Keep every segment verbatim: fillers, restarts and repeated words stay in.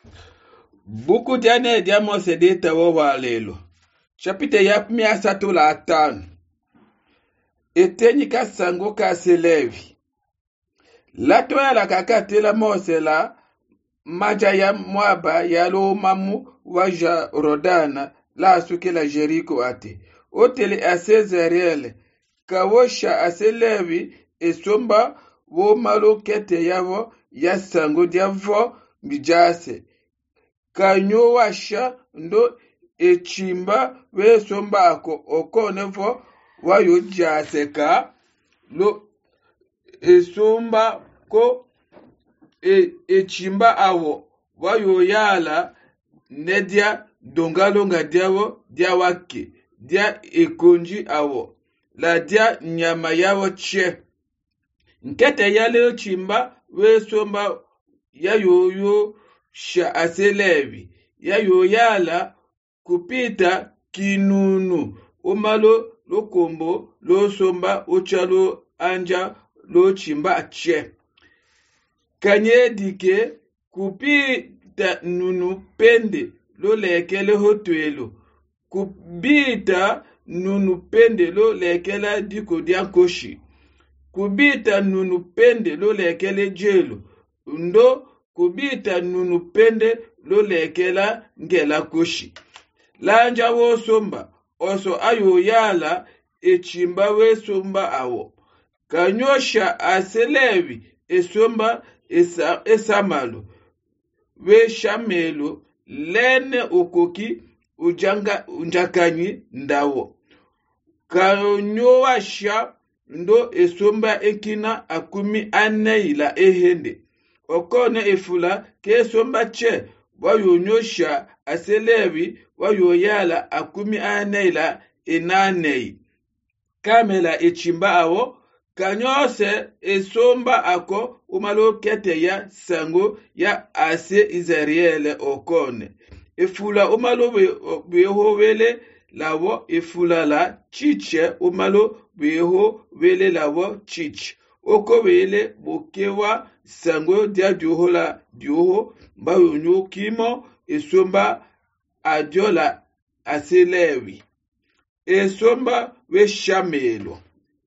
Buku diane dia Mose de tawo wa lelo. Chapitre ya mia satu la atano. Etenyi ka sango ka selevi. Lato ya la kakate la Mose la maja ya mwaba ya lo mamu waja Rodana la asuke la Jericho ate. Otele asezerele kawosha aselevi esomba wo malo kete yavo ya sango diavo mijase. Kanyo washa ndo echimba we somba ako okonevo wayo jaseka lo esomba ko e, echimba awo wayo yala nedia dongalonga diawo dia wake dia ekonji awo la dia nyama yawo che nkete yale chimba we somba ya yoyo sha aselevi ya yoyala kupita kinunu umalo lokombo lo somba uchalo anja lo chimba che kanye dike kupita nunu pende lo lekele hotwelo kubita nunu pende lo lekela diko diankoshi kubita nunu pende lo lekele jelo ndo kubita nunu pende lo lekela ngela koshi lanja wo somba oso ayo yala echimba we somba awo kanyosha aselevi esomba esa, esamalo we shamelo lene okoki ujanga unjakanyi ndawo kanyowasha ndo esomba ekina akumi aneila ehende okone efula ke somba che wayonyosha aselevi wayoyala akumi aneila enanei kamela echimba awo kanyose esomba ako umalo kete ya sango ya ase Israele okone efula umalo beho wele lawo efula la chiche umalo beho wele lawo chiche oko wele bokewa sango dia dioho la dioho mbayonyo kimo esomba adiola aselewi esomba we shamelo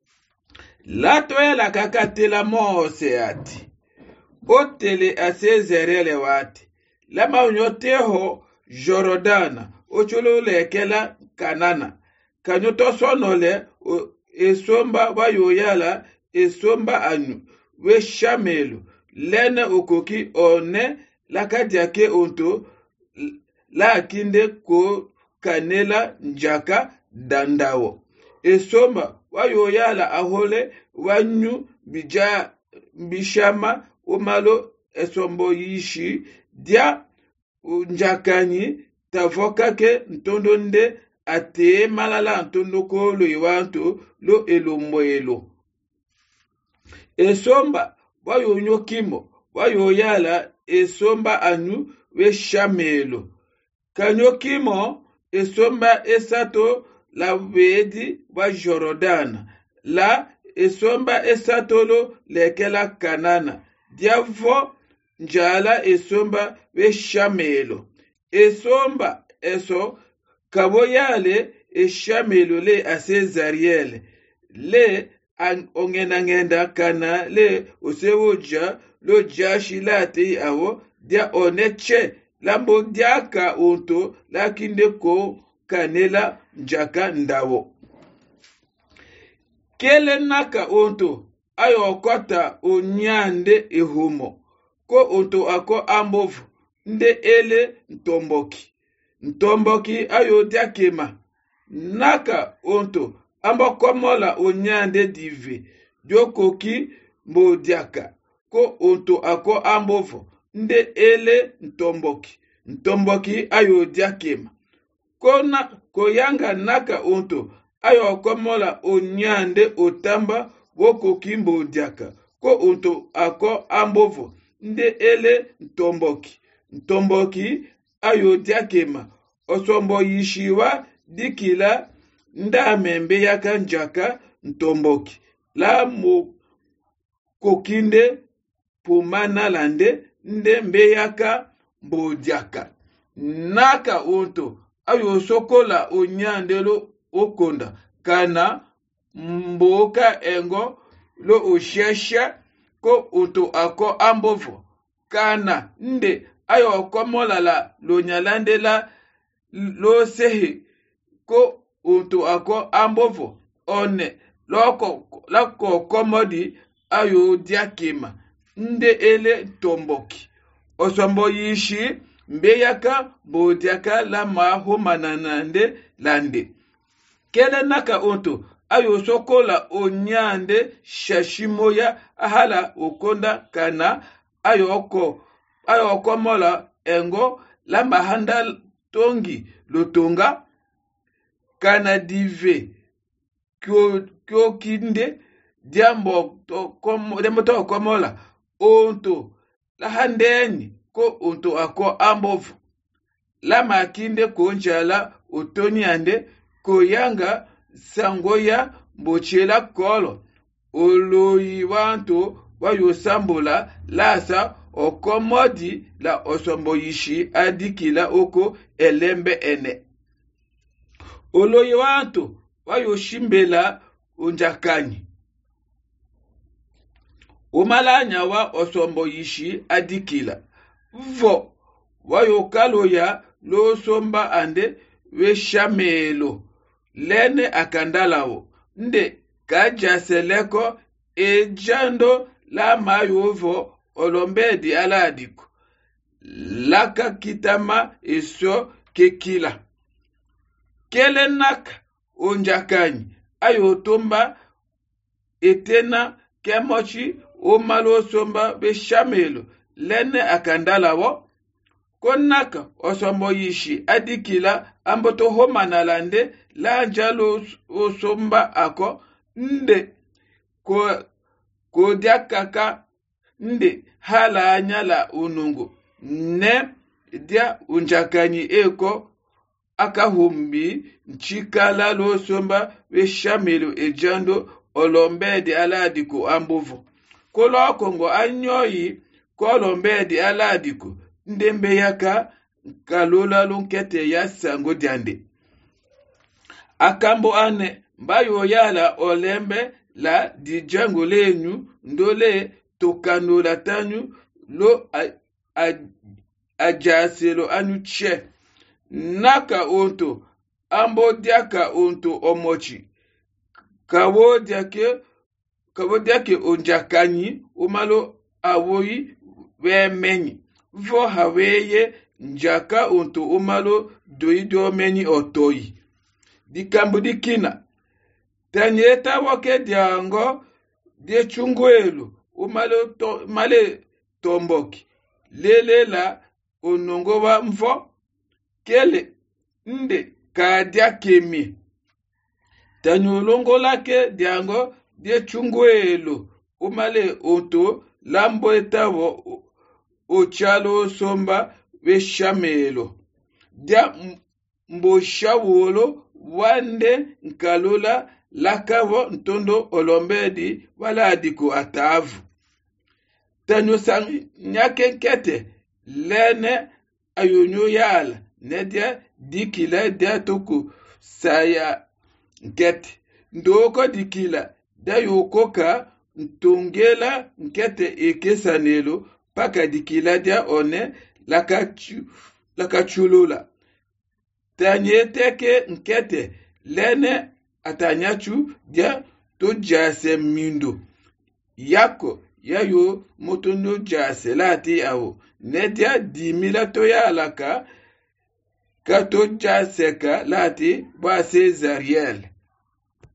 lato ya la kakate la Mose ati otele asezerele wati lama unyoteho Jorodana ocholo lekela kanana kanyoto sonole esomba wayoyala esomba anyu we shamelo lene okoki one lakadiake onto la kinde ko kanela njaka dandawo esomba wayoyala ahole wanyu bija bishama umalo esombo yishi dia njakanyi tavokake ntondo nde ate malala ntondo ko lo iwanto lo elombo elo esomba wayonyo kimo wayoyala esomba anyu we shamelo kanyo kimo esomba esato la wedi wa Jorodana la esomba esatolo lekela kanana diavo njala esomba we shamelo esomba eso kaboyale eshamelo le asezariele le ongenangenda kana le osewoja lo jashilate awo dia oneche lambo diaka onto lakinde ko kanela njaka ndawo kele naka onto ayo kota onyande ehumo ko onto ako ambovu nde ele ntomboki ntomboki ayo diakema naka onto amba komola onyande dive diokoki mbodiaka ko onto ako ambovu nde ele ntomboki ntomboki ayo diakema kona koyanga naka onto ayo komola onyande otamba wokoki mbodiaka ko onto ako ambovu nde ele ntomboki ntomboki ayo diakema osombo yishiwa dikila ndamembe yaka njaka ntomboki la mo kokinde pumana lande nde mbe yaka mbodiaka. Naka onto ayo sokola onyandelo okonda kana mboka engo lo oshesha ko onto ako ambovo kana nde ayo okomolala lo nyalandela lo sehe ko onto ako ambovo one loko lako komodi ayo diakema nde ele tomboki osombo yishi mbeyaka bodiaka la maho mananande lande kele naka onto ayo sokola onyande shashimoya ahala okonda kana ayo oko ayo okomola engo la mahanda tongi lotonga kana dive kyo kyo kinde diambo to komo demo to komola onto la handeni ko onto ako ambovu la makinde ko njala otoni ande ko yanga sangoya mbochela kolo oloyi wanto wayosambola lasa okomodi la osomboyishi adikila oko elembe ene oloyi wanto wayoshimbela unjakanyi umalanya wa osomboyishi adikila vo wayokaloya lo somba ande weshamelo lene akandalawo nde kajaseleko ejando la mayovo olombedi aladiko laka kitama eso kekila kele naka onjakanyi ayotomba etena kemochi omalo somba beshamelo lene akandalawo konaka osombo yishi adikila amboto homanalande la njalo osomba ako nde ko ko diakaka nde hala anyala unungu ne dia unjakanyi eko akahumbi nchikala lo somba beshamelo ejando olombedi aladiko ambovo kolo kongo anyoyi kolombedi aladiko ndembe yaka kalola lunkete ya sango diande akambo ane mbayo yala olembe la dijango lenyu ndole tokanola tanyu lo ajaselo anu che naka onto ambo diaka onto omochi kawo diake kawo diake onjakanyi umalo awoyi wemenyi vo haweye njaka onto umalo doido meni otoyi dikambu dikina tanyeta woke diango de chungwelu umalo to, male tomboki lelela onongo wa mvo kele nde kadia kemi tanyolongo lake diango de chungwelu umale onto lambo etawo ochalo somba weshamelo dia mboshawolo wande nkalola lakavo ntondo olombedi wala adiko atavu tanyo sang nyake kete lene ayonyo yala nedia dikila dia toku saya nkete ndoko dikila da yokoka ntongela nkete ekesanelo paka dikila dia one lakachu lakachulula tanyeteke nkete lene atanyachu dia to jase mindo yako yayo motono jase lati awo nedia dimila to yalaka kato jase ka lati ba Cesariel